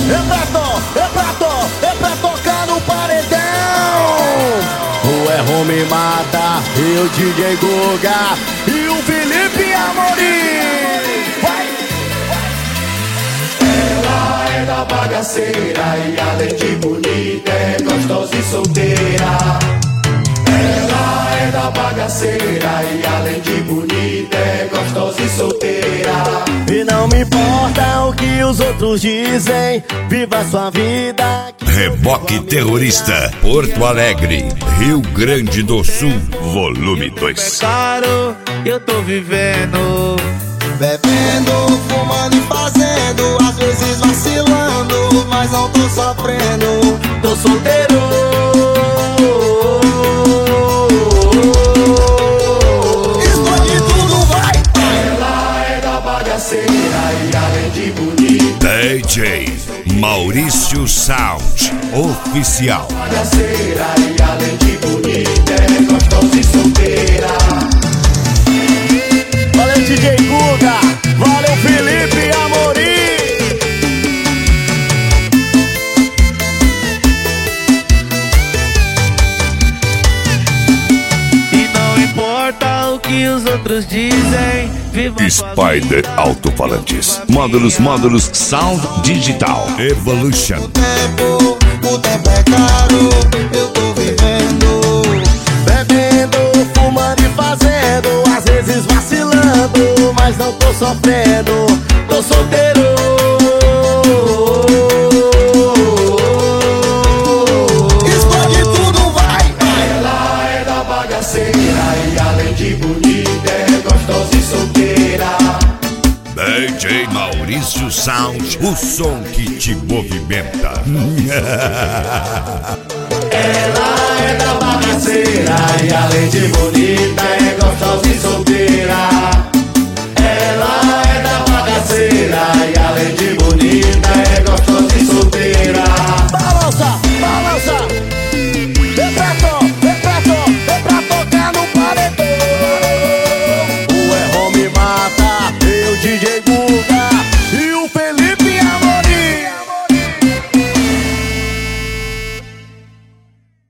É pra tocar no paredão. O Erro me mata, e o DJ Guga e o Felipe Amorim. Vai! Ela é da bagaceira e além de bonita é gostosa e solteira. Ela é da bagaceira e além de bonita é gostosa e solteira. E não me importa o que os outros dizem, viva sua vida. Reboque Terrorista, Porto Alegre, Rio Grande do Sul, volume 2. É claro, eu tô vivendo, bebendo, fumando e fazendo, às vezes vacilando, mas não tô sofrendo. tô solteiro. Esconde tudo, vai! Ela é da bagaceira e além de bonita DJ Maurício Sound Oficial. bagaceira e além de bonita é gostosa e solteira. Valeu DJ Guga, valeu Felipe Amorim. E não importa o que os outros dizem, viva Spider Alto-Falantes. Módulos Sound Digital Evolution. O tempo é caro, eu tô vivendo, Bebendo, fumando e fazendo, às vezes vacilando, mas não tô sofrendo, tô solteiro. esconde tudo, vai! Ela é da bagaceira e além de bonita é gostosa e solteira. DJ Maurício Sound, o som que te movimenta. Ela é da bagaceira e além de bonita é gostosa e solteira. Ela